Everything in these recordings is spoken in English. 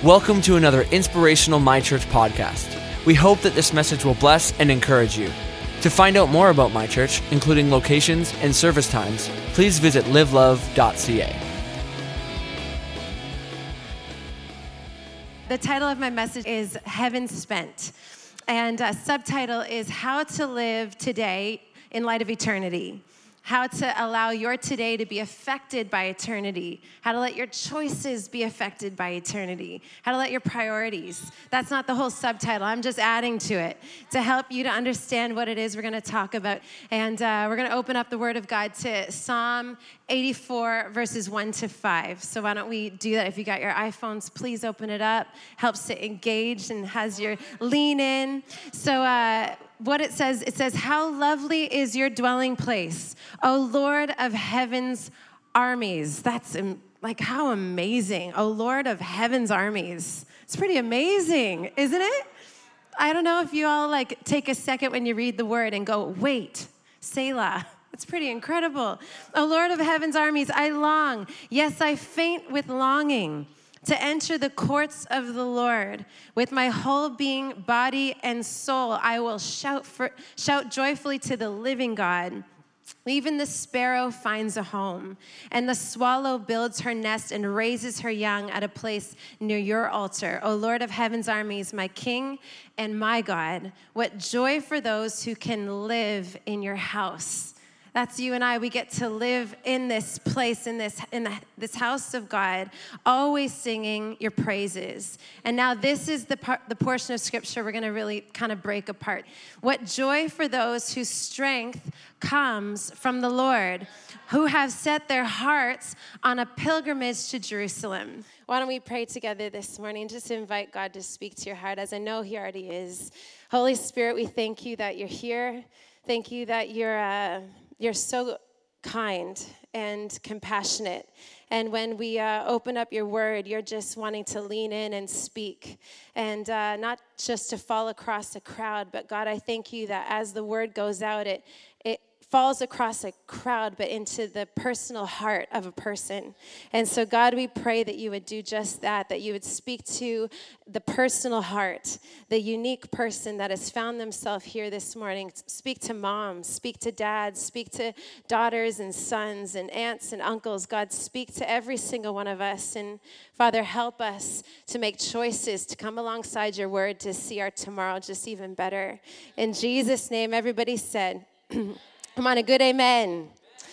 Welcome to another inspirational My Church podcast. We hope that this message will bless and encourage you. To find out more about My Church, including locations and service times, please visit livelove.ca. The title of my message is Heaven Spent, and subtitle is How to Live Today in Light of Eternity. How to allow your today to be affected by eternity. How to let your choices be affected by eternity. How to let your priorities. That's not the whole subtitle. I'm just adding to it to help you to understand what it is we're going to talk about. And we're going to open up the Word of God to Psalm 84, verses 1 to 5. So why don't we do that? If you got your iPhones, please open it up. Helps to engage and has your lean in. So what it says, how lovely is your dwelling place, O Lord of heaven's armies. That's like how amazing, O Lord of heaven's armies. It's pretty amazing, isn't it? I don't know if you all like take a second when you read the word and go, wait, Selah. It's pretty incredible. O Lord of heaven's armies, I long, yes, I faint with longing to enter the courts of the Lord. With my whole being, body, and soul, I will shout joyfully to the living God. Even the sparrow finds a home, and the swallow builds her nest and raises her young at a place near your altar. O Lord of heaven's armies, my King and my God, what joy for those who can live in your house. That's you and I. We get to live in this place, in this house of God, always singing your praises. And now this is the portion of Scripture we're going to really kind of break apart. What joy for those whose strength comes from the Lord, who have set their hearts on a pilgrimage to Jerusalem. Why don't we pray together this morning? Just invite God to speak to your heart, as I know He already is. Holy Spirit, we thank you that you're here. Thank you that you're so kind and compassionate. And when we open up your word, you're just wanting to lean in and speak. And not just to fall across a crowd, but God, I thank you that as the word goes out, it falls across a crowd, but into the personal heart of a person. And so, God, we pray that you would do just that you would speak to the personal heart, the unique person that has found themselves here this morning. Speak to moms, speak to dads, speak to daughters and sons and aunts and uncles. God, speak to every single one of us. And Father, help us to make choices to come alongside your word to see our tomorrow just even better. In Jesus' name, everybody said, come on, a good amen.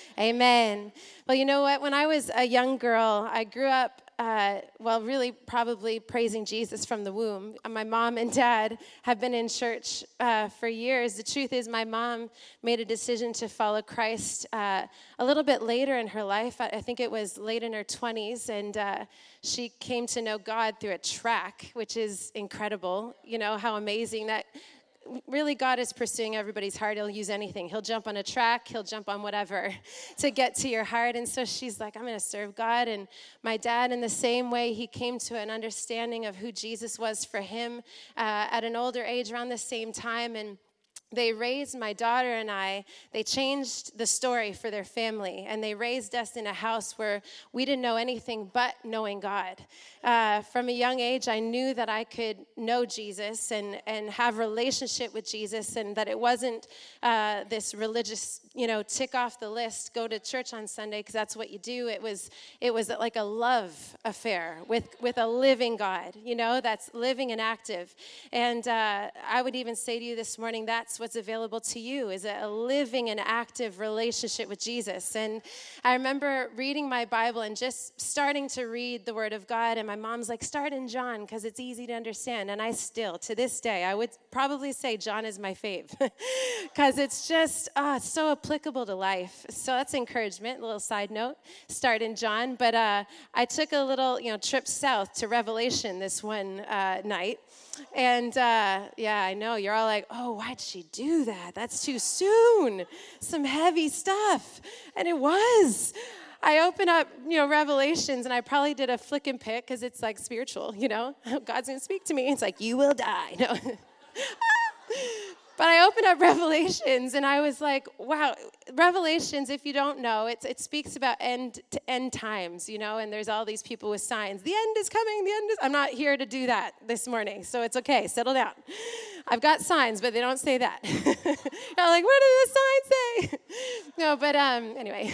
Amen. Well, you know what? When I was a young girl, I grew up, really probably praising Jesus from the womb. My mom and dad have been in church for years. The truth is my mom made a decision to follow Christ a little bit later in her life. I think it was late in her 20s, and she came to know God through a track, which is incredible. You know, how amazing that. Really, God is pursuing everybody's heart. He'll use anything. He'll jump on a track. He'll jump on whatever to get to your heart. And so she's like, I'm going to serve God. And my dad, in the same way, he came to an understanding of who Jesus was for him at an older age around the same time. And they raised my daughter and I, they changed the story for their family, and they raised us in a house where we didn't know anything but knowing God. From a young age, I knew that I could know Jesus and have relationship with Jesus, and that it wasn't this religious, tick off the list, go to church on Sunday because that's what you do. It was like a love affair with a living God, that's living and active. And I would even say to you this morning, that's what's available to you, is a living and active relationship with Jesus. And I remember reading my Bible and just starting to read the Word of God, and my mom's like, start in John because it's easy to understand. And I still, to this day, I would probably say John is my fave because it's just it's so applicable to life. So that's encouragement, a little side note, start in John. But I took a little trip south to Revelation this one night. And I know you're all like, oh, why'd she do that? That's too soon. Some heavy stuff. And it was. I open up, Revelations, and I probably did a flick and pick because it's like spiritual, God's going to speak to me. It's like, you will die. No. But I opened up Revelations, and I was like, wow, Revelations, if you don't know, it speaks about end times, and there's all these people with signs. The end is coming, I'm not here to do that this morning, so it's okay, settle down. I've got signs, but they don't say that. You're like, what do the signs say? No, but anyway.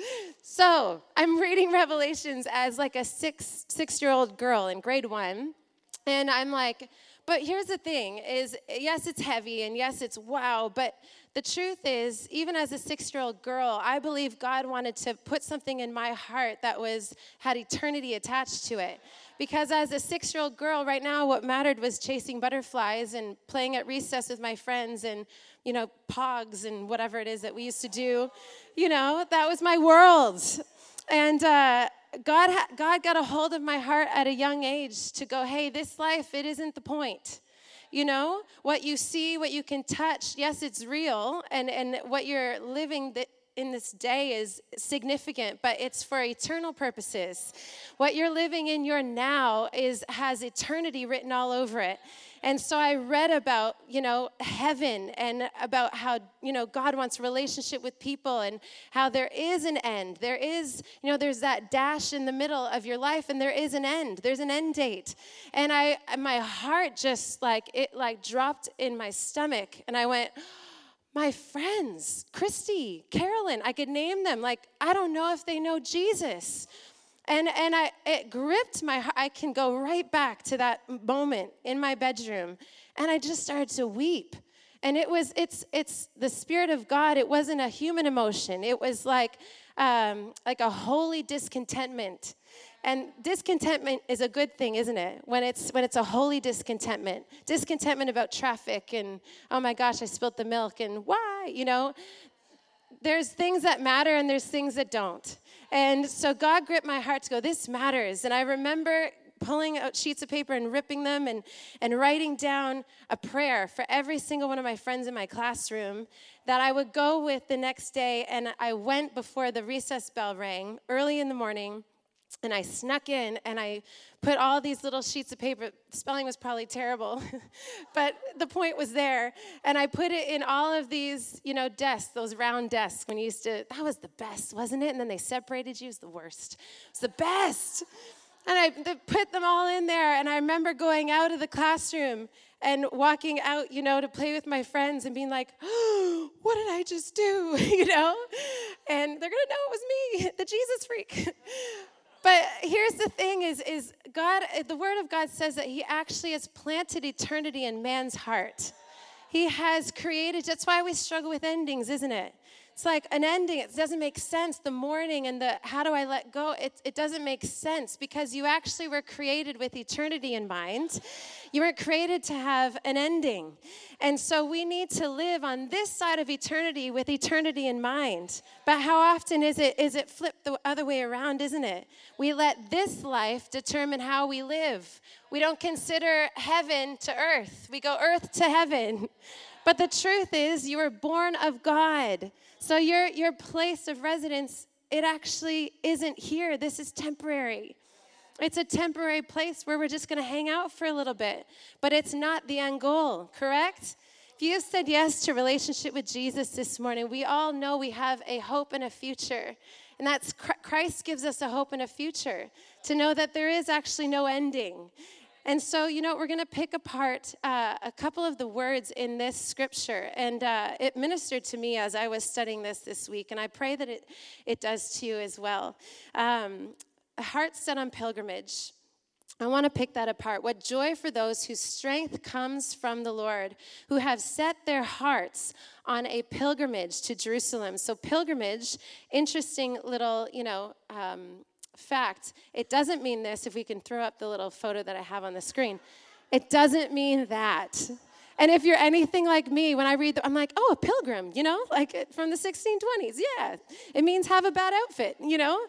So I'm reading Revelations as like a six-year-old girl in grade 1, and I'm like, but here's the thing is, yes, it's heavy, and yes, it's wow, but the truth is, even as a 6-year-old girl, I believe God wanted to put something in my heart that had eternity attached to it. Because as a 6-year-old girl, right now, what mattered was chasing butterflies and playing at recess with my friends and, pogs and whatever it is that we used to do. That was my world. And God got a hold of my heart at a young age to go, hey, this life, it isn't the point. What you see, what you can touch, yes, it's real, and what you're living in this day is significant, but it's for eternal purposes. What you're living in your now has eternity written all over it. And so I read about, heaven and about how, God wants a relationship with people and how there is an end. There is, there's that dash in the middle of your life and there is an end. There's an end date. And my heart just dropped in my stomach and I went, my friends, Christy, Carolyn, I could name them. I don't know if they know Jesus. And it gripped my heart. I can go right back to that moment in my bedroom. And I just started to weep. And it's the Spirit of God. It wasn't a human emotion. It was like a holy discontentment. And discontentment is a good thing, isn't it? When it's a holy discontentment. Discontentment about traffic and, oh my gosh, I spilled the milk and why, There's things that matter and there's things that don't. And so God gripped my heart to go, this matters. And I remember pulling out sheets of paper and ripping them and writing down a prayer for every single one of my friends in my classroom that I would go with the next day. And I went before the recess bell rang early in the morning. And I snuck in and I put all these little sheets of paper. The spelling was probably terrible, but the point was there. And I put it in all of these, desks, those round desks that was the best, wasn't it? And then they separated you. It was the worst. It was the best. And I put them all in there. And I remember going out of the classroom and walking out, to play with my friends and being like, oh, what did I just do? And they're going to know it was me, the Jesus freak. But here's the thing is God, the Word of God says that He actually has planted eternity in man's heart. He has created, that's why we struggle with endings, isn't it? It's like an ending, it doesn't make sense. The mourning and the how do I let go, it doesn't make sense because you actually were created with eternity in mind. You weren't created to have an ending. And so we need to live on this side of eternity with eternity in mind. But how often is it flipped the other way around, isn't it? We let this life determine how we live. We don't consider heaven to earth. We go earth to heaven. But the truth is, you were born of God. So your place of residence, it actually isn't here. This is temporary. It's a temporary place where we're just going to hang out for a little bit. But it's not the end goal, correct? If you have said yes to relationship with Jesus this morning, we all know we have a hope and a future. And that's Christ gives us a hope and a future to know that there is actually no ending. And so, we're going to pick apart a couple of the words in this scripture. And it ministered to me as I was studying this week. And I pray that it does to you as well. A heart set on pilgrimage. I want to pick that apart. What joy for those whose strength comes from the Lord, who have set their hearts on a pilgrimage to Jerusalem. So pilgrimage, interesting little, fact, it doesn't mean this, if we can throw up the little photo that I have on the screen. It doesn't mean that. And if you're anything like me, when I read, I'm like, oh, a pilgrim, like from the 1620s. Yeah, it means have a bad outfit,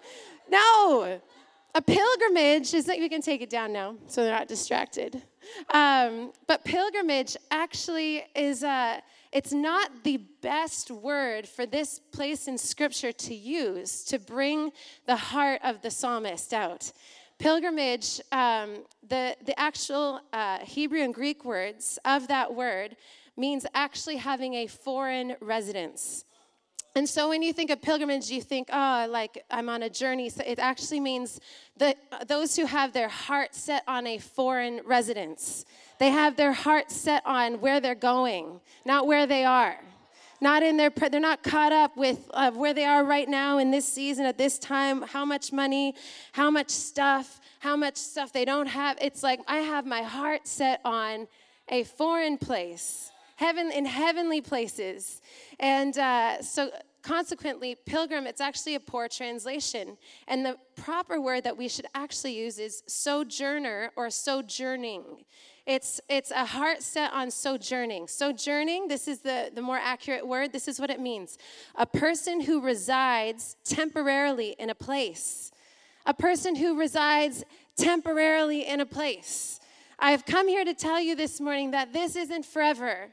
No, a pilgrimage is that we can take it down now so they're not distracted. But pilgrimage actually is it's not the best word for this place in Scripture to use to bring the heart of the psalmist out. Pilgrimage, the actual Hebrew and Greek words of that word means actually having a foreign residence. And so when you think of pilgrimage, you think, oh, like I'm on a journey. So it actually means that those who have their heart set on a foreign residence. They have their heart set on where they're going, not where they are. Not in they're not caught up with where they are right now in this season, at this time, how much money, how much stuff they don't have. It's like I have my heart set on a foreign place, heavenly places. And so consequently, pilgrim, it's actually a poor translation. And the proper word that we should actually use is sojourner or sojourning. It's a heart set on sojourning. Sojourning, this is the more accurate word. This is what it means. A person who resides temporarily in a place. A person who resides temporarily in a place. I've come here to tell you this morning that this isn't forever.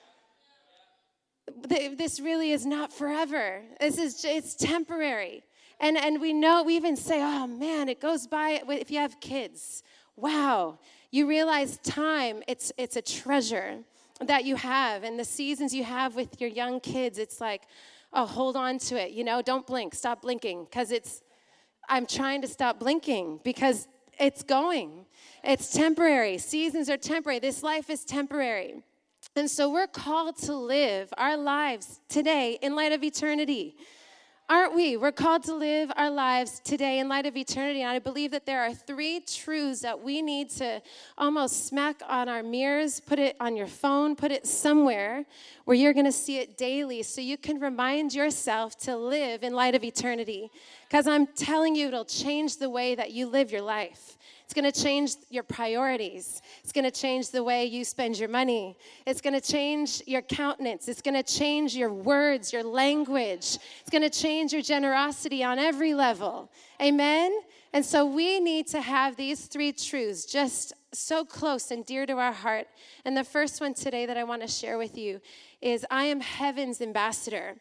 This really is not forever. It's temporary. And we know, we even say, oh man, it goes by if you have kids. Wow. You realize time, it's a treasure that you have. And the seasons you have with your young kids, it's like, oh, hold on to it. Don't blink. Stop blinking. Because I'm trying to stop blinking because it's going. It's temporary. Seasons are temporary. This life is temporary. And so we're called to live our lives today in light of eternity. Aren't we? We're called to live our lives today in light of eternity. And I believe that there are 3 truths that we need to almost smack on our mirrors, put it on your phone, put it somewhere where you're going to see it daily so you can remind yourself to live in light of eternity. Because I'm telling you, it'll change the way that you live your life. It's going to change your priorities. It's going to change the way you spend your money. It's going to change your countenance. It's going to change your words, your language. It's going to change your generosity on every level. Amen? And so we need to have these 3 truths just so close and dear to our heart. And the first one today that I want to share with you is I am heaven's ambassador.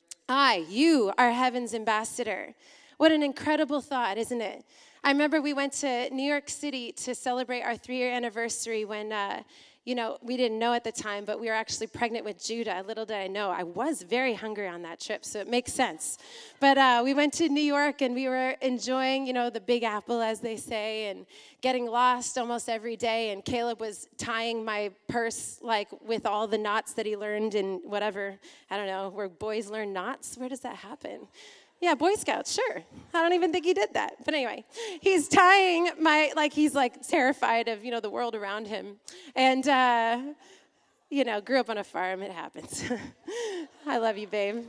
You are heaven's ambassador. What an incredible thought, isn't it? I remember we went to New York City to celebrate our 3-year anniversary when, we didn't know at the time, but we were actually pregnant with Judah. Little did I know. I was very hungry on that trip, so it makes sense. But we went to New York, and we were enjoying, the Big Apple, as they say, and getting lost almost every day. And Caleb was tying my purse, with all the knots that he learned in whatever, I don't know, where boys learn knots. Where does that happen? Yeah, Boy Scouts, sure. I don't even think he did that. But anyway, he's tying he's terrified of, the world around him. And, grew up on a farm, it happens. I love you, babe.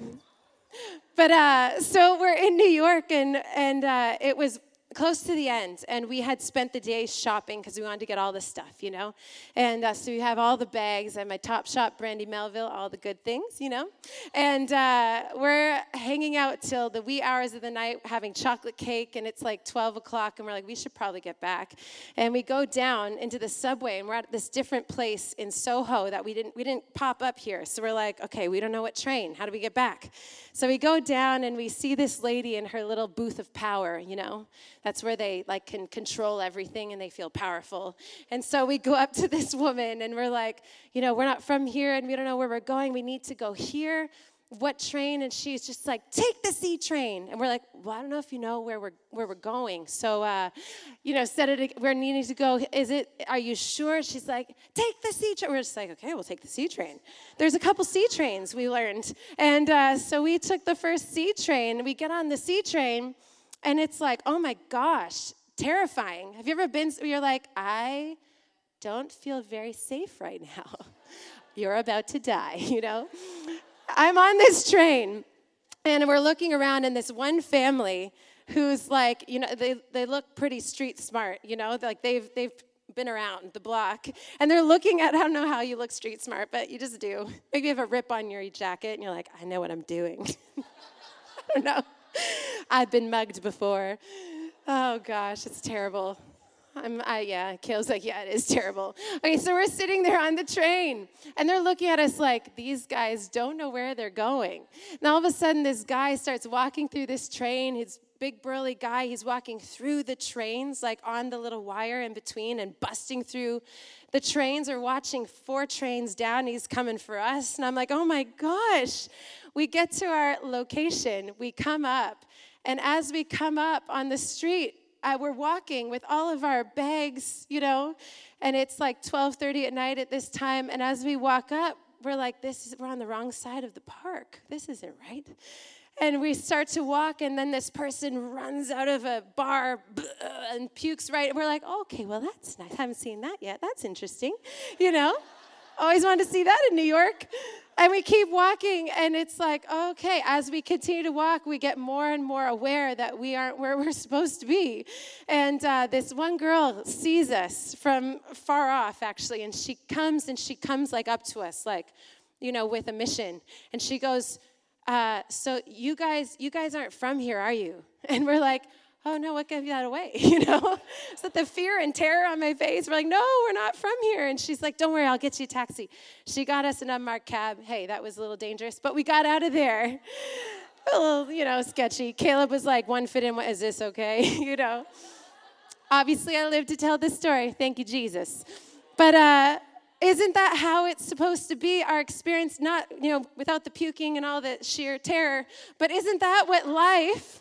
But so we're in New York, and it was close to the end, and we had spent the day shopping because we wanted to get all the stuff, And so we have all the bags and my Topshop, Brandy Melville, all the good things, And we're hanging out till the wee hours of the night having chocolate cake, and it's 12 o'clock, and we're like, we should probably get back. And we go down into the subway, and we're at this different place in Soho that we didn't pop up here. So we're like, okay, we don't know what train. How do we get back? So we go down, and we see this lady in her little booth of power, That's where they can control everything and they feel powerful. And so we go up to this woman and we're like, we're not from here and we don't know where we're going. We need to go here. What train? And she's just like, take the C train. And we're like, well, I don't know if you know where we're going. So, we're needing to go. Are you sure? She's like, take the C train. We're just like, okay, we'll take the C train. There's a couple C trains we learned. And so we took the first C train. We get on the C train. And it's like, oh my gosh, terrifying. Have you ever been where you're like, I don't feel very safe right now. You're about to die, I'm on this train, and we're looking around, and this one family who's they look pretty street smart, they've been around the block, and they're looking at, I don't know how you look street smart, but you just do. Maybe you have a rip on your jacket, and you're like, I know what I'm doing. I don't know. I've been mugged before. Oh, gosh, it's terrible. Kale's like, yeah, it is terrible. Okay, so we're sitting there on the train, and they're looking at us like, these guys don't know where they're going. And all of a sudden, this guy starts walking through this train. His big burly guy. He's walking through the trains, like on the little wire in between and busting through the trains. We're watching 4 trains down. He's coming for us. And I'm like, oh my gosh. We get to our location. We come up. And as we come up on the street, we're walking with all of our bags, and it's like 12:30 at night at this time. And as we walk up, we're like, we're on the wrong side of the park. This isn't right. And we start to walk, and then this person runs out of a bar and pukes right. And we're like, okay, well, that's nice. I haven't seen that yet. That's interesting, Always wanted to see that in New York. And we keep walking, and it's like, okay, as we continue to walk, we get more and more aware that we aren't where we're supposed to be. And this one girl sees us from far off, actually, and she comes like up to us, like, with a mission. And she goes, so you guys aren't from here, are you? And we're like, oh, no, what gave that away, Is that the fear and terror on my face? We're like, no, we're not from here. And she's like, don't worry, I'll get you a taxi. She got us an unmarked cab. Hey, that was a little dangerous, but we got out of there. A little, sketchy. Caleb was like, one foot in, is this okay? Obviously, I live to tell this story. Thank you, Jesus. But isn't that how it's supposed to be, our experience? Not, without the puking and all the sheer terror, but isn't that what life,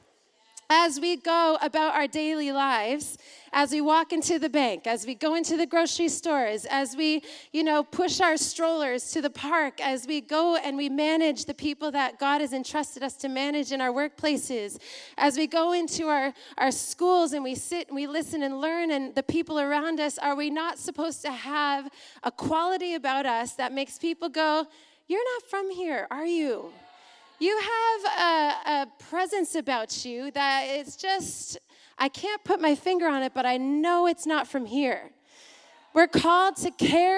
as we go about our daily lives, as we walk into the bank, as we go into the grocery stores, as we, push our strollers to the park, as we go and we manage the people that God has entrusted us to manage in our workplaces, as we go into our schools and we sit and we listen and learn and the people around us, are we not supposed to have a quality about us that makes people go, you're not from here, are you? You have a presence about you that it's just, I can't put my finger on it, but I know it's not from here. We're called to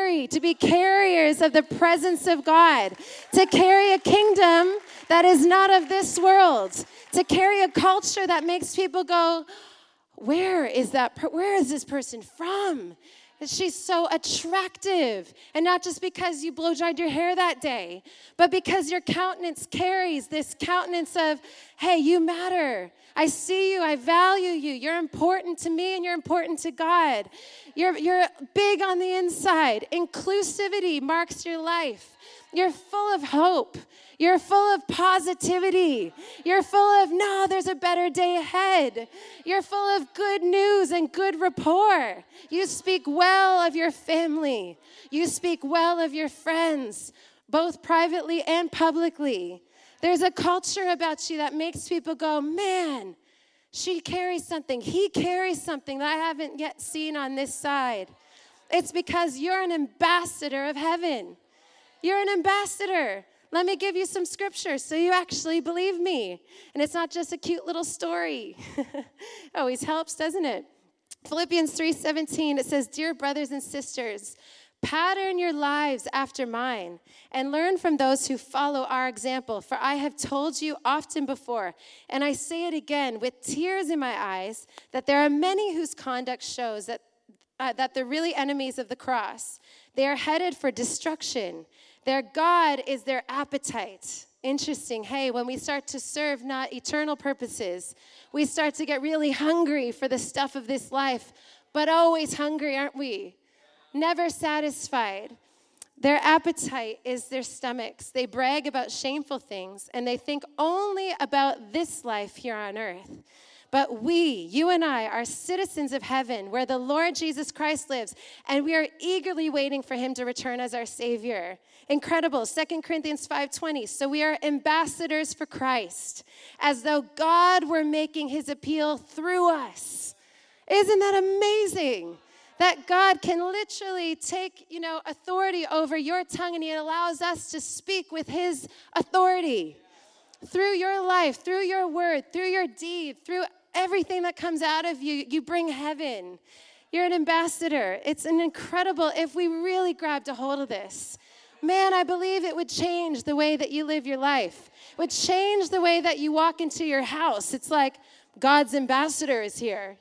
be carriers of the presence of God, to carry a kingdom that is not of this world, to carry a culture that makes people go, where is this person from? She's so attractive. And not just because you blow-dried your hair that day, but because your countenance carries this countenance of, hey, you matter. I see you. I value you. You're important to me and you're important to God. You're big on the inside. Inclusivity marks your life. You're full of hope. You're full of positivity. You're full of, no, there's a better day ahead. You're full of good news and good rapport. You speak well of your family. You speak well of your friends, both privately and publicly. There's a culture about you that makes people go, man, she carries something. He carries something that I haven't yet seen on this side. It's because you're an ambassador of heaven. You're an ambassador. Let me give you some scripture so you actually believe me. And it's not just a cute little story. Always helps, doesn't it? Philippians 3:17, it says, dear brothers and sisters, pattern your lives after mine and learn from those who follow our example. For I have told you often before, and I say it again with tears in my eyes, that there are many whose conduct shows that they're really enemies of the cross. They are headed for destruction. Their God is their appetite. Interesting. Hey, when we start to serve not eternal purposes, we start to get really hungry for the stuff of this life, but always hungry, aren't we? Never satisfied. Their appetite is their stomachs. They brag about shameful things, and they think only about this life here on earth. But you and I, are citizens of heaven where the Lord Jesus Christ lives, and we are eagerly waiting for him to return as our Savior. Incredible. 2 Corinthians 5:20. So we are ambassadors for Christ, as though God were making his appeal through us. Isn't that amazing? That God can literally take, authority over your tongue, and he allows us to speak with his authority. Through your life, through your word, through your deed, through everything that comes out of you, you bring heaven. You're an ambassador. It's an incredible, if we really grabbed a hold of this, man, I believe it would change the way that you live your life. It would change the way that you walk into your house. It's like God's ambassador is here,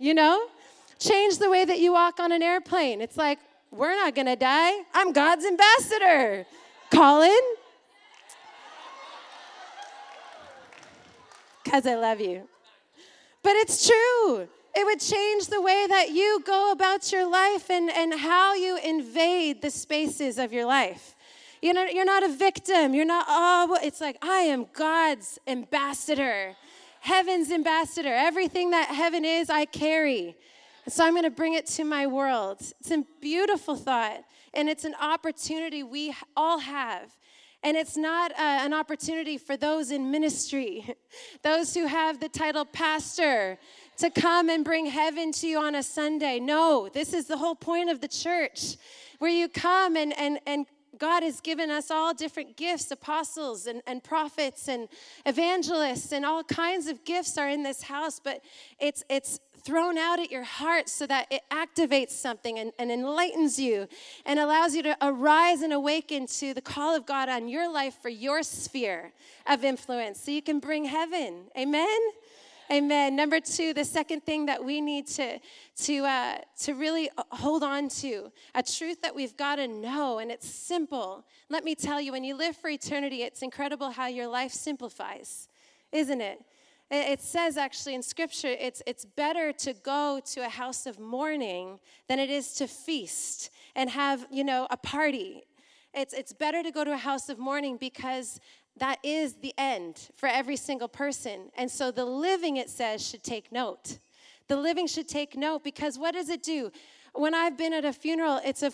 Change the way that you walk on an airplane. It's like, we're not going to die. I'm God's ambassador. Colin? Because I love you. But it's true. It would change the way that you go about your life and how you invade the spaces of your life. You know, you're not a victim. You're not, it's like, I am God's ambassador, heaven's ambassador. Everything that heaven is, I carry. So I'm going to bring it to my world. It's a beautiful thought, and it's an opportunity we all have. And it's not an opportunity for those in ministry, those who have the title pastor, to come and bring heaven to you on a Sunday. No, this is the whole point of the church, where you come and God has given us all different gifts, apostles and prophets and evangelists, and all kinds of gifts are in this house, but it's thrown out at your heart so that it activates something and enlightens you and allows you to arise and awaken to the call of God on your life for your sphere of influence so you can bring heaven. Amen? Amen. Number 2, the second thing that we need to really hold on to, a truth that we've got to know, and it's simple. Let me tell you, when you live for eternity, it's incredible how your life simplifies, isn't it? It says actually in Scripture, it's better to go to a house of mourning than it is to feast and have, a party. It's better to go to a house of mourning because that is the end for every single person. And so the living, it says, should take note. The living should take note, because what does it do? When I've been at a funeral, it's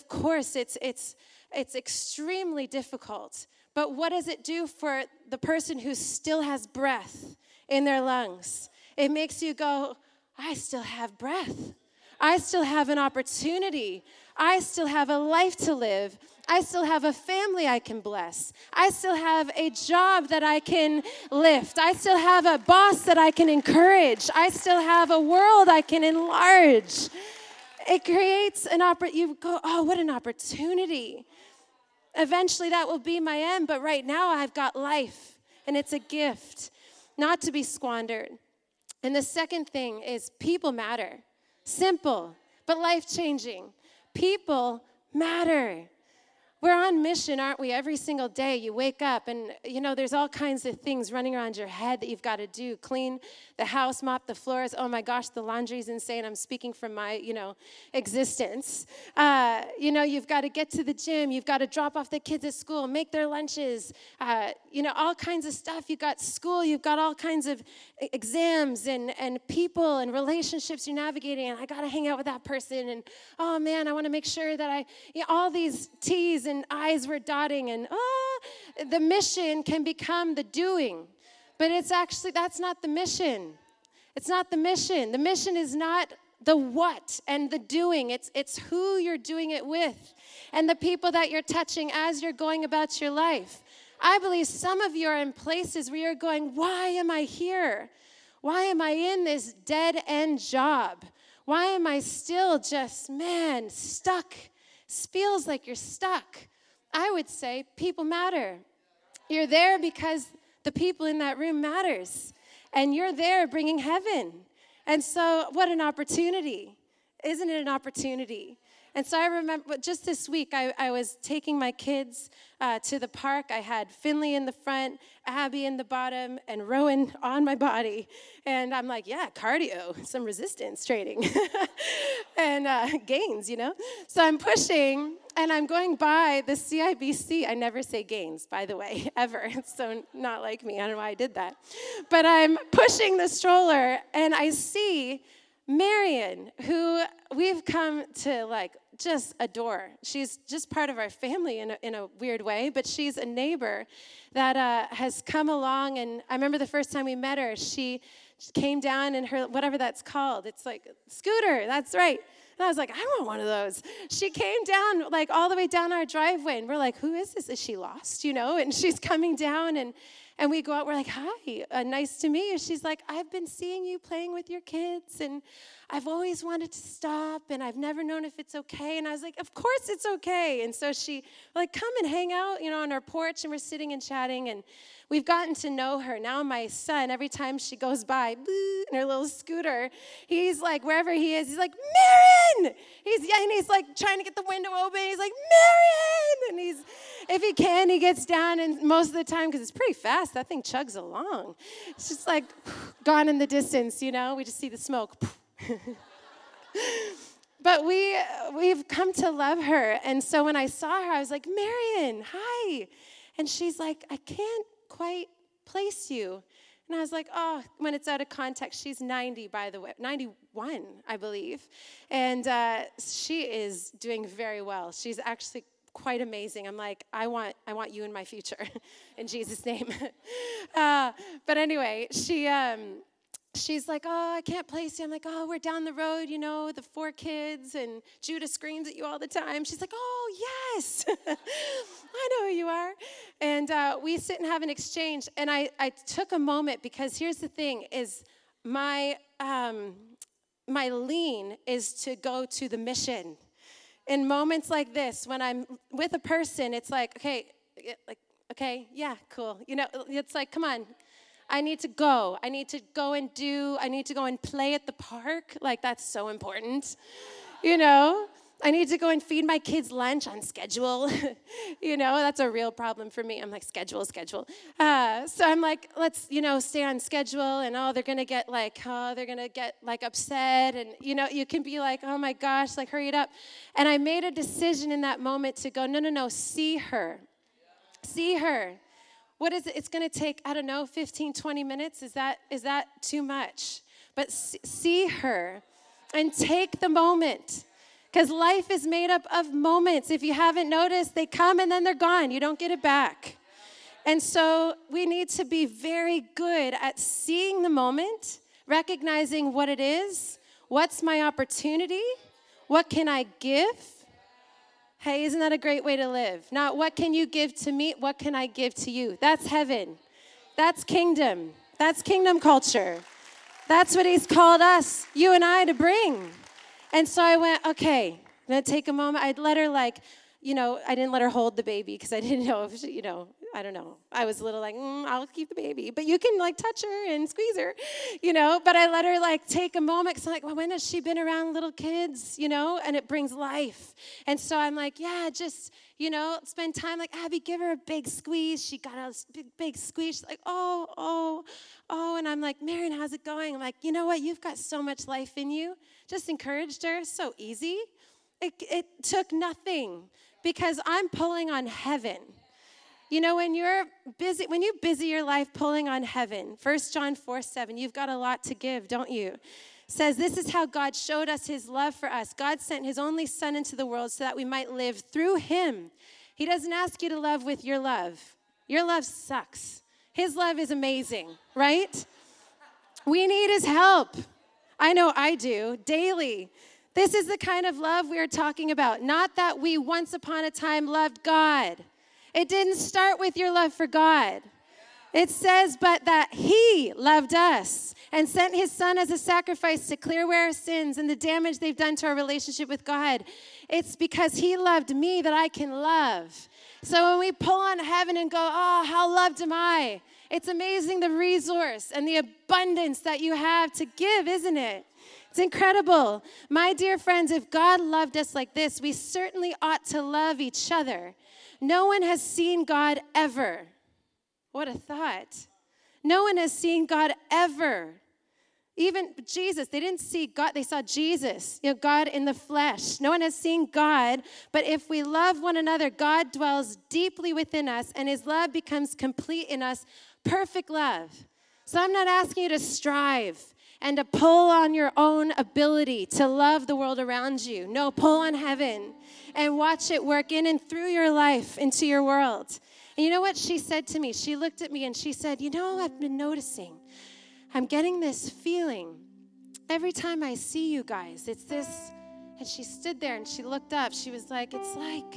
extremely difficult. But what does it do for the person who still has breath in their lungs? It makes you go, I still have breath. I still have an opportunity. I still have a life to live. I still have a family I can bless. I still have a job that I can lift. I still have a boss that I can encourage. I still have a world I can enlarge. It creates an opportunity. You go, oh, what an opportunity. Eventually that will be my end, but right now I've got life, and it's a gift, not to be squandered. And the second thing is people matter. Simple, but life-changing. People matter. We're on mission, aren't we? Every single day you wake up and, there's all kinds of things running around your head that you've got to do. Clean the house, mop the floors. Oh my gosh, the laundry's insane. I'm speaking from my, existence. You've got to get to the gym. You've got to drop off the kids at school, make their lunches, all kinds of stuff. You've got school. You've got all kinds of exams and people and relationships you're navigating. And I got to hang out with that person. And, oh man, I want to make sure that all these T's and I's were dotting, and the mission can become the doing. But that's not the mission. It's not the mission. The mission is not the what and the doing. It's who you're doing it with and the people that you're touching as you're going about your life. I believe some of you are in places where you're going, why am I here? Why am I in this dead-end job? Why am I still just, stuck? Feels like you're stuck. I would say people matter. You're there because the people in that room matters. And you're there bringing heaven. And so what an opportunity. Isn't it an opportunity? And so I remember just this week, I was taking my kids to the park. I had Finley in the front, Abby in the bottom, and Rowan on my body. And I'm like, yeah, cardio, some resistance training, and gains, So I'm pushing, and I'm going by the CIBC. I never say gains, by the way, ever. It's so not like me. I don't know why I did that. But I'm pushing the stroller, and I see Marion, who we've come to just adore. She's just part of our family in a weird way, but she's a neighbor that has come along. And I remember the first time we met her, she came down in her, whatever that's called. It's like scooter, that's right. And I was like, I want one of those. She came down all the way down our driveway, and we're like, who is this? Is she lost? And she's coming down, and we go out, we're like, hi, nice to meet you. She's like, I've been seeing you playing with your kids, and I've always wanted to stop, and I've never known if it's okay. And I was like, of course it's okay. And so she, come and hang out, on our porch, and we're sitting and chatting, and we've gotten to know her. Now my son, every time she goes by, in her little scooter, he's like, wherever he is, he's like, Marion! He's like trying to get the window open. He's like, Marion! And if he can, he gets down, and most of the time, because it's pretty fast fast. That thing chugs along. It's just like gone in the distance, you know? We just see the smoke. But we've come to love her. And so when I saw her, I was like, Marion, hi. And she's like, I can't quite place you. And I was like, oh, when it's out of context, she's 90, by the way, 91, I believe. And she is doing very well. She's actually quite amazing. I'm like, I want you in my future, in Jesus' name. But anyway, she's like, oh, I can't place you. I'm like, oh, we're down the road, you know, the 4 kids, and Judah screams at you all the time. She's like, oh, yes, I know who you are. And we sit and have an exchange. And I took a moment, because here's the thing, is my lean is to go to the mission. In moments like this, when I'm with a person, it's like, okay, yeah, cool. You know, it's like, come on. I need to go. I need to go and play at the park. Like, that's so important. You know, I need to go and feed my kids lunch on schedule. You know, that's a real problem for me. I'm like, schedule. So I'm like, let's, you know, stay on schedule. And, they're going to get upset. And, you know, you can be like, oh my gosh, like, hurry it up. And I made a decision in that moment to go, no, see her. See her. What is it? It's going to take, 15, 20 minutes. Is that too much? But see her and take the moment. Because life is made up of moments. If you haven't noticed, they come and then they're gone. You don't get it back. And so we need to be very good at seeing the moment, recognizing what it is. What's my opportunity? What can I give? Hey, isn't that a great way to live? Not what can you give to me, what can I give to you? That's heaven. That's kingdom. That's kingdom culture. That's what he's called us, you and I, to bring. And so I went, okay, I'm going to take a moment. I'd let her I didn't let her hold the baby because I didn't know if she, I don't know. I was a little like, I'll keep the baby. But you can touch her and squeeze her, But I let her take a moment because I'm like, well, when has she been around little kids, And it brings life. And so I'm like, yeah, just, spend time. Like, Abby, give her a big squeeze. She got a big squeeze. She's like, oh. And I'm like, Marion, how's it going? I'm like, you know what? You've got so much life in you. Just encouraged her. So easy. It took nothing because I'm pulling on heaven. When you busy your life pulling on heaven, 1 John 4:7, you've got a lot to give, don't you? It says, this is how God showed us his love for us. God sent his only son into the world so that we might live through him. He doesn't ask you to love with your love. Your love sucks. His love is amazing, right? We need his help. I know I do, daily. This is the kind of love we are talking about. Not that we once upon a time loved God. It didn't start with your love for God. It says, but that he loved us and sent his son as a sacrifice to clear away our sins and the damage they've done to our relationship with God. It's because he loved me that I can love. So when we pull on heaven and go, oh, how loved am I? It's amazing the resource and the abundance that you have to give, isn't it? It's incredible. My dear friends, if God loved us like this, we certainly ought to love each other. No one has seen God ever. What a thought. No one has seen God ever. Even Jesus, they didn't see God, they saw Jesus, God in the flesh. No one has seen God, but if we love one another, God dwells deeply within us, and his love becomes complete in us, perfect love. So I'm not asking you to strive and to pull on your own ability to love the world around you. No, pull on heaven and watch it work in and through your life into your world. And you know what she said to me? She looked at me and she said, I've been noticing. I'm getting this feeling. Every time I see you guys, it's this. And she stood there and she looked up. She was like, it's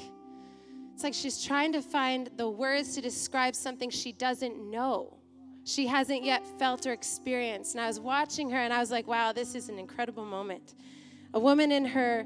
like she's trying to find the words to describe something she doesn't know. She hasn't yet felt or experienced. And I was watching her and I was like, wow, this is an incredible moment. A woman in her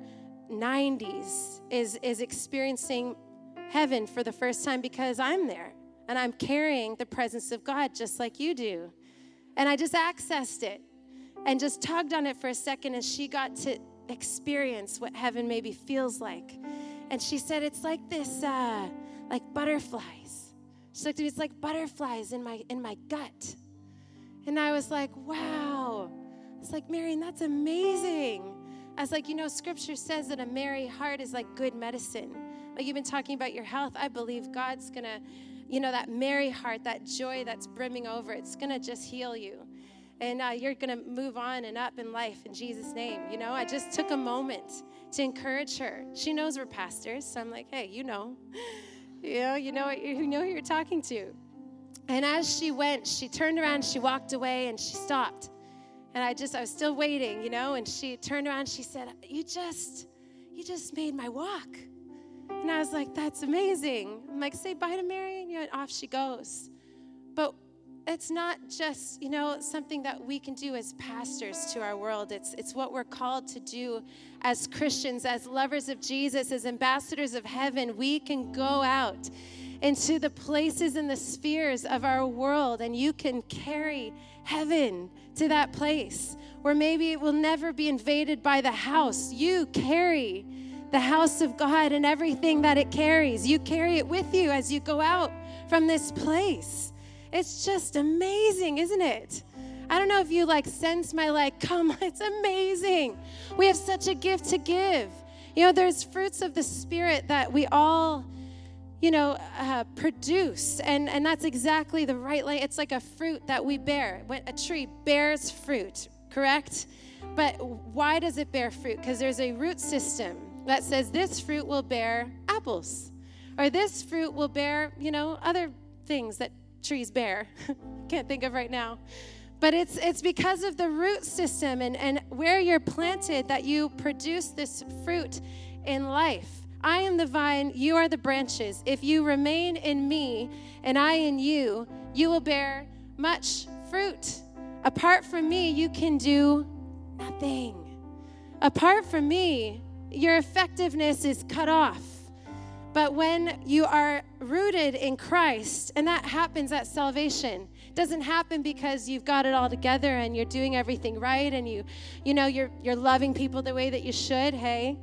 90s is experiencing heaven for the first time because I'm there. And I'm carrying the presence of God just like you do. And I just accessed it and just tugged on it for a second, and she got to experience what heaven maybe feels like. And she said, it's like this, like butterflies. She looked at me, it's like butterflies in my gut. And I was like, wow. It's like, Marion, that's amazing. I was like, Scripture says that a merry heart is like good medicine. Like you've been talking about your health. I believe God's going to, that merry heart, that joy that's brimming over, it's going to just heal you. And you're going to move on and up in life in Jesus' name. I just took a moment to encourage her. She knows we're pastors. So I'm like, hey, you know who you're talking to. And as she went, she turned around, she walked away, and she stopped. And I was still waiting, and she turned around, she said, you just made my walk. And I was like, that's amazing. I'm like, say bye to Marion, and off she goes. But it's not just, something that we can do as pastors to our world. It's what we're called to do as Christians, as lovers of Jesus, as ambassadors of heaven. We can go out into the places and the spheres of our world, and you can carry heaven to that place where maybe it will never be invaded by the house. You carry the house of God and everything that it carries. You carry it with you as you go out from this place. It's just amazing, isn't it? I don't know if you sense my come on, it's amazing. We have such a gift to give. There's fruits of the Spirit that we all produce. And that's exactly the right it's like a fruit that we bear. When a tree bears fruit, correct? But why does it bear fruit? Because there's a root system that says this fruit will bear apples. Or this fruit will bear, other things that trees bear. Can't think of right now. But it's because of the root system and where you're planted that you produce this fruit in life. I am the vine, you are the branches. If you remain in me and I in you, you will bear much fruit. Apart from me, you can do nothing. Apart from me, your effectiveness is cut off. But when you are rooted in Christ, and that happens at salvation, it doesn't happen because you've got it all together and you're doing everything right and you're loving people the way that you should. Hey,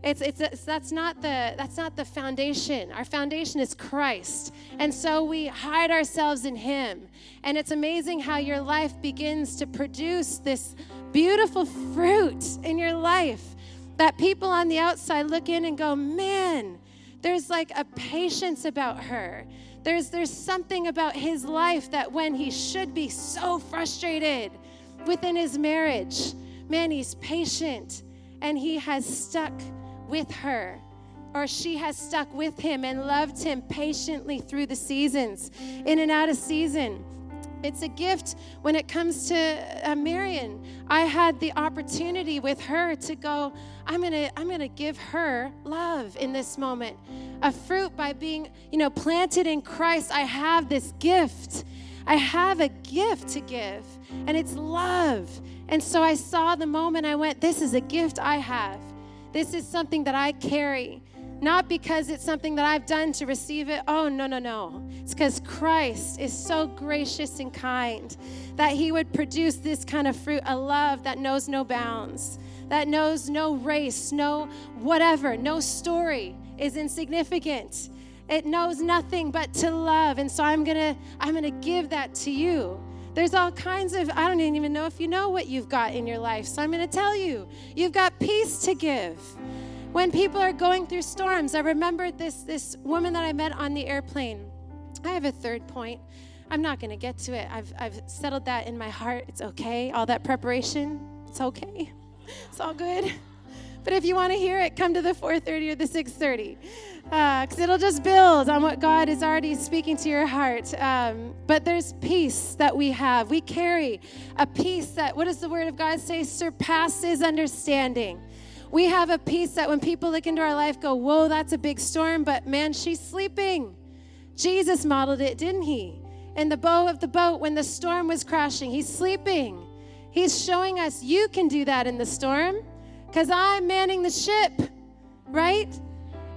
that's not the foundation. Our foundation is Christ, and so we hide ourselves in Him. And it's amazing how your life begins to produce this beautiful fruit in your life that people on the outside look in and go, man, there's a patience about her. There's something about his life that when he should be so frustrated within his marriage, man, he's patient and he has stuck with her, or she has stuck with him and loved him patiently through the seasons, in and out of season. It's a gift when it comes to Marion. I had the opportunity with her to go, I'm gonna give her love in this moment. A fruit by being, planted in Christ. I have this gift. I have a gift to give, and it's love. And so I saw the moment, I went, this is a gift I have. This is something that I carry. Not because it's something that I've done to receive it. Oh, no. It's because Christ is so gracious and kind that He would produce this kind of fruit, a love that knows no bounds, that knows no race, no whatever, no story is insignificant. It knows nothing but to love. And so I'm gonna give that to you. There's all kinds of, I don't even know if you know what you've got in your life. So I'm gonna tell you, you've got peace to give. When people are going through storms, I remembered this woman that I met on the airplane. I have a third point. I'm not going to get to it. I've settled that in my heart. It's okay. All that preparation, it's okay. It's all good. But if you want to hear it, come to the 4:30 or the 6:30, because it'll just build on what God is already speaking to your heart. But there's peace that we have. We carry a peace that, what does the Word of God say? Surpasses understanding. We have a peace that when people look into our life, go, whoa, that's a big storm, but man, she's sleeping. Jesus modeled it, didn't He? In the bow of the boat, when the storm was crashing, He's sleeping. He's showing us you can do that in the storm because I'm manning the ship, right?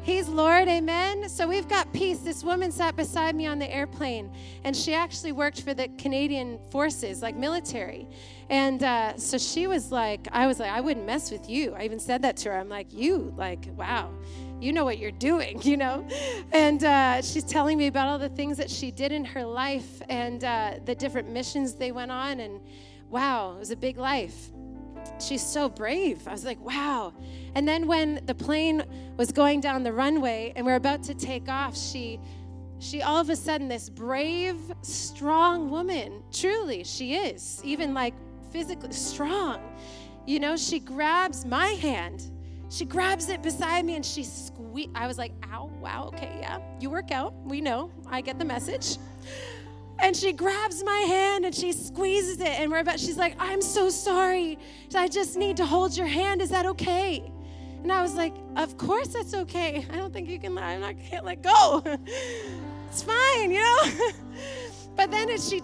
He's Lord, amen? So we've got peace. This woman sat beside me on the airplane, and she actually worked for the Canadian Forces, like military. And so she was like, I was like, I wouldn't mess with you. I even said that to her. I'm like, you, like, wow, you know what you're doing, you know? And she's telling me about all the things that she did in her life and the different missions they went on. And wow, it was a big life. She's so brave. I was like, wow. And then when the plane was going down the runway and we're about to take off, she all of a sudden, this brave, strong woman, truly she is, even like physically strong. You know, she grabs my hand. She grabs it beside me and she I was like, ow, wow, okay, yeah, you work out. We know. I get the message. And she grabs my hand and she squeezes it. And she's like, I'm so sorry. I just need to hold your hand. Is that okay? And I was like, of course that's okay. I don't think you can, can't let go. It's fine, you know? But then she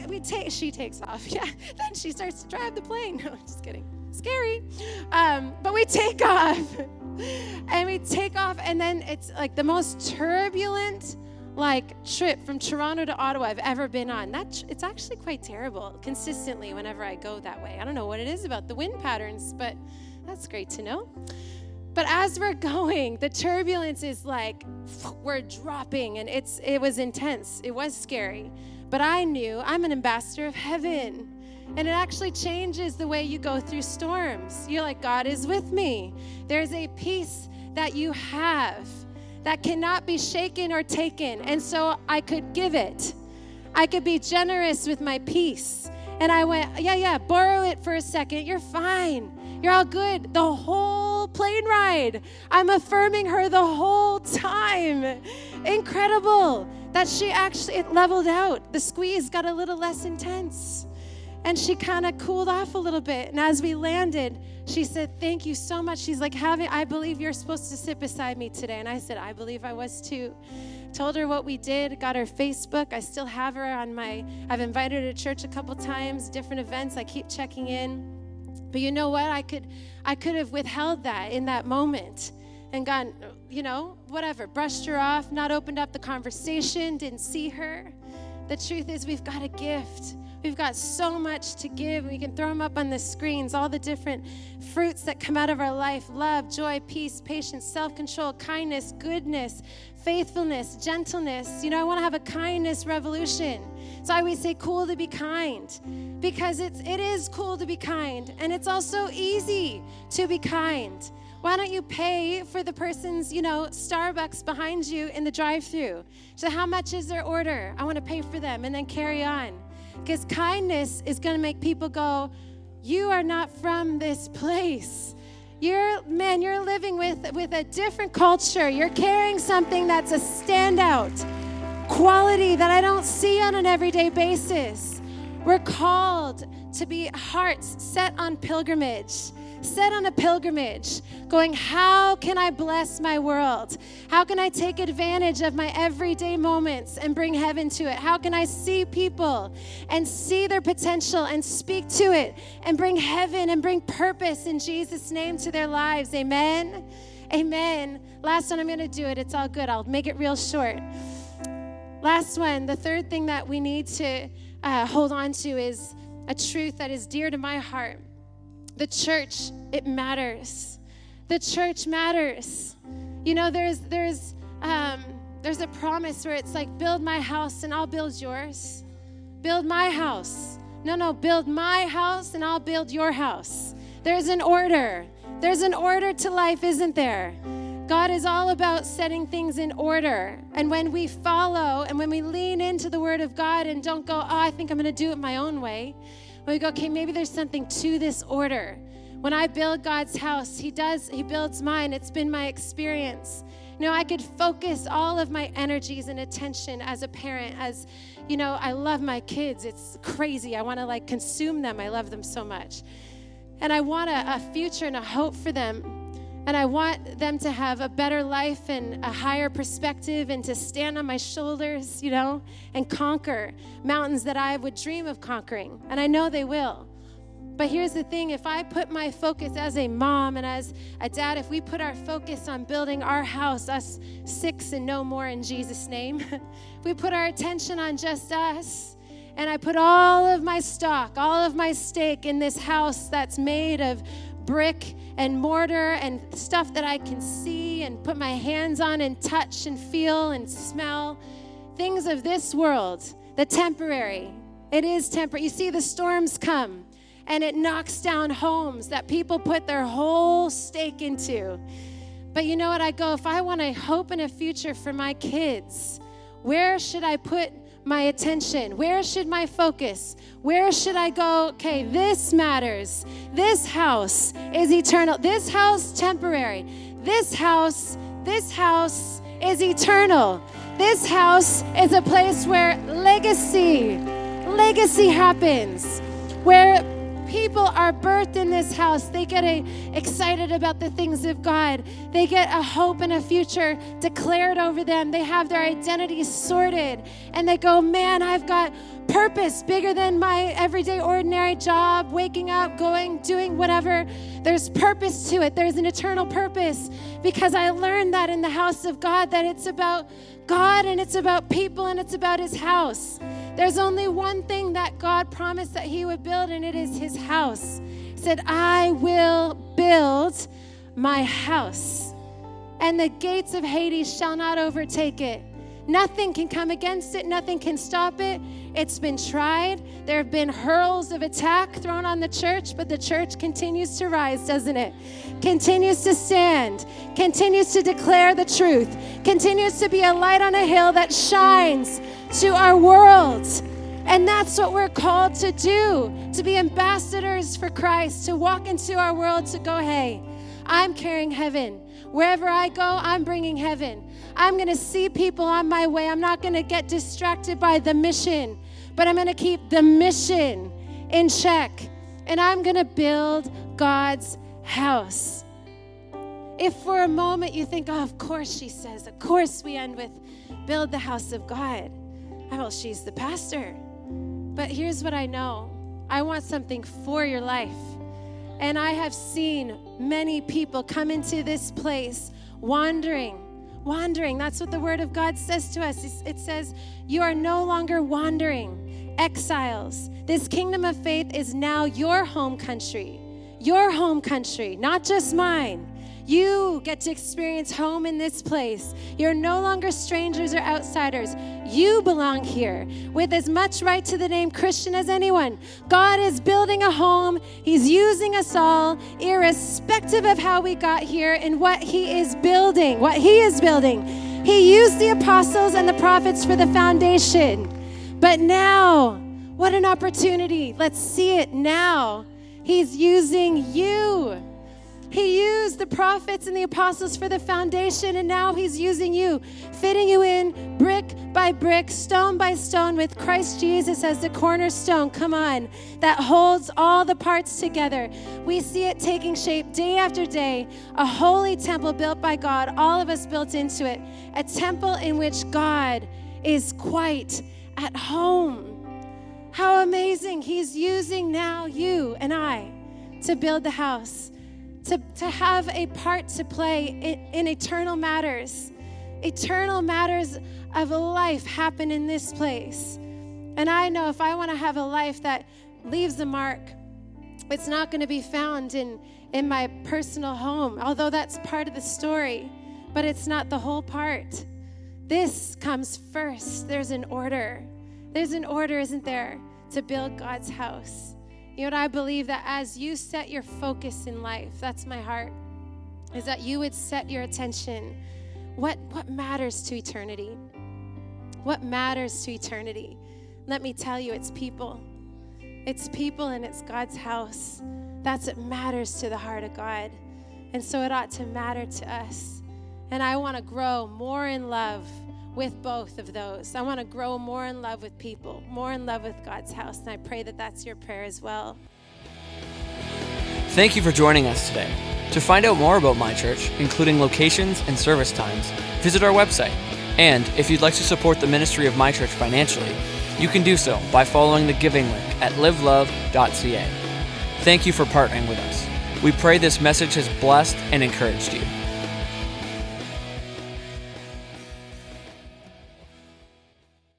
takes off. Yeah. Then she starts to drive the plane. No, just kidding. Scary. But we take off. And we take off. And then it's like the most turbulent trip from Toronto to Ottawa I've ever been on. It's actually quite terrible consistently whenever I go that way. I don't know what it is about the wind patterns, but that's great to know. But as we're going, the turbulence is like, we're dropping, and it was intense. It was scary. But I knew I'm an ambassador of heaven. And it actually changes the way you go through storms. You're like, God is with me. There's a peace that you have that cannot be shaken or taken. And so I could give it. I could be generous with my peace. And I went, yeah, borrow it for a second. You're fine. You're all good. The whole plane ride, I'm affirming her the whole time. Incredible that it leveled out. The squeeze got a little less intense. And she kind of cooled off a little bit. And as we landed, she said, thank you so much. She's like, I believe you're supposed to sit beside me today. And I said, I believe I was too. Told her what we did, got her Facebook. I still have her I've invited her to church a couple times, different events. I keep checking in. But you know what? I could have withheld that in that moment and gone, whatever, brushed her off, not opened up the conversation, didn't see her. The truth is we've got a gift. We've got so much to give. We can throw them up on the screens, all the different fruits that come out of our life: love, joy, peace, patience, self-control, kindness, goodness, faithfulness, gentleness. I want to have a kindness revolution. So I always say cool to be kind, because it is cool to be kind, and it's also easy to be kind. Why don't you pay for the person's, Starbucks behind you in the drive-thru? So how much is their order? I want to pay for them, and then carry on. Because kindness is going to make people go, you are not from this place. You're living with a different culture. You're carrying something that's a standout quality that I don't see on an everyday basis. We're called to be hearts set on a pilgrimage, going, how can I bless my world? How can I take advantage of my everyday moments and bring heaven to it? How can I see people and see their potential and speak to it and bring heaven and bring purpose in Jesus' name to their lives? Amen. Amen. Last one, I'm going to do it. It's all good. I'll make it real short. Last one, the third thing that we need to hold on to is a truth that is dear to my heart. The church, it matters. The church matters. There's a promise where it's like, build my house and I'll build yours. Build my house. No, build my house and I'll build your house. There's an order. There's an order to life, isn't there? God is all about setting things in order. And when we follow and when we lean into the Word of God and don't go, I think I'm going to do it my own way. When we go, okay, maybe there's something to this order. When I build God's house, He builds mine. It's been my experience. I could focus all of my energies and attention as a parent, I love my kids. It's crazy. I want to consume them. I love them so much. And I want a future and a hope for them. And I want them to have a better life and a higher perspective and to stand on my shoulders, and conquer mountains that I would dream of conquering. And I know they will. But here's the thing, if I put my focus as a mom and as a dad, if we put our focus on building our house, us 6 and no more in Jesus' name, if we put our attention on just us, and I put all of my stock, all of my stake in this house that's made of brick and mortar and stuff that I can see and put my hands on and touch and feel and smell, things of this world, the temporary, it is temporary. You see, the storms come, and it knocks down homes that people put their whole stake into. But you know what? I go, if I want a hope and a future for my kids, where should I put my attention? Where should my focus? Where should I go? Okay, this matters. This house is eternal. This house, temporary. This house is eternal. This house is a place where legacy happens, where people are birthed in this house. They get excited about the things of God. They get a hope and a future declared over them. They have their identity sorted, and they go, man, I've got purpose bigger than my everyday ordinary job, waking up, going, doing whatever. There's purpose to it. There's an eternal purpose, because I learned that in the house of God, that it's about God and it's about people and it's about his house. There's only one thing that God promised that he would build, and it is his house. He said, I will build my house, and the gates of Hades shall not overtake it. Nothing can come against it. Nothing can stop it. It's been tried. There have been hurls of attack thrown on the church, but the church continues to rise, doesn't it? Continues to stand, continues to declare the truth, continues to be a light on a hill that shines to our world. And that's what we're called to do, to be ambassadors for Christ, to walk into our world, to go, hey, I'm carrying heaven. Wherever I go, I'm bringing heaven. I'm going to see people on my way. I'm not going to get distracted by the mission, but I'm going to keep the mission in check. And I'm going to build God's house. If for a moment you think, oh, of course she says, of course we end with build the house of God. Well, she's the pastor. But here's what I know. I want something for your life. And I have seen many people come into this place wandering. That's what the word of God says to us. It says, you are no longer wandering, exiles. This kingdom of faith is now your home country, not just mine. You get to experience home in this place. You're no longer strangers or outsiders. You belong here with as much right to the name Christian as anyone. God is building a home. He's using us all, irrespective of how we got here and what he is building. He used the apostles and the prophets for the foundation. But now, what an opportunity. Let's see it now. He's using you. He used the prophets and the apostles for the foundation, and now he's using you, fitting you in brick by brick, stone by stone, with Christ Jesus as the cornerstone, come on, that holds all the parts together. We see it taking shape day after day, a holy temple built by God, all of us built into it, a temple in which God is quite at home. How amazing. He's using now you and I to build the house. To have a part to play in eternal matters of life happen in this place. And I know if I want to have a life that leaves a mark, it's not going to be found in my personal home, although that's part of the story, but it's not the whole part. This comes first. There's an order, isn't there, to build God's house. You know what I believe? That as you set your focus in life, that's my heart, is that you would set your attention. What matters to eternity? What matters to eternity? Let me tell you, it's people. It's people and it's God's house. That's what matters to the heart of God. And so it ought to matter to us. And I want to grow more in love with both of those. I want to grow more in love with people, more in love with God's house. And I pray that that's your prayer as well. Thank you for joining us today. To find out more about My Church, including locations and service times, visit our website. And if you'd like to support the ministry of My Church financially, you can do so by following the giving link at livelove.ca. Thank you for partnering with us. We pray this message has blessed and encouraged you.